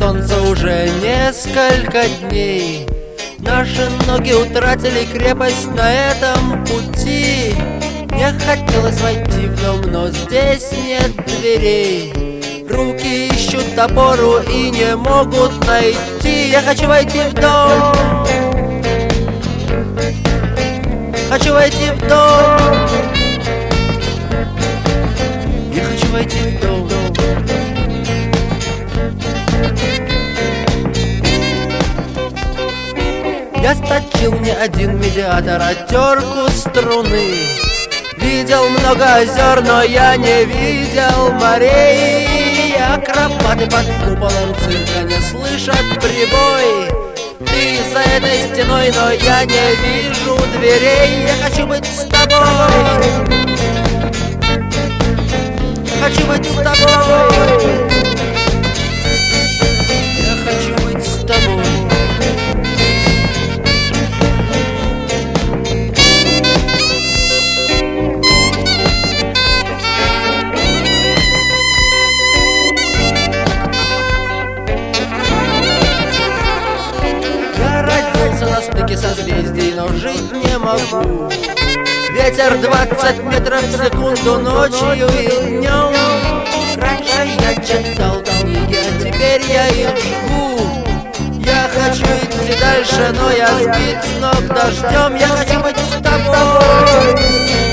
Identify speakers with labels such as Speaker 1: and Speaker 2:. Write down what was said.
Speaker 1: солнца уже несколько дней. Наши ноги утратили крепость на этом пути. Мне хотелось войти в дом, но здесь нет дверей. Руки ищут опору и не могут найти. Я хочу войти в дом. Хочу войти в дом. Я хочу войти в дом. Я сточил не один медиатор, а терку струны. Видел много озер, но я не видел морей. Акробаты под куполом цирка не слышат прибой. Ты за этой стеной, но я не вижу дверей. Я хочу быть с тобой. Хочу быть с тобой. Я хочу быть с тобой. На стыке созвездий, но жить не могу. Ветер 20 метров в секунду ночью и днем. Раньше я читал книги, а теперь я их жгу. Я хочу идти дальше, но я сбит с ног дождем. Я хочу быть с тобой.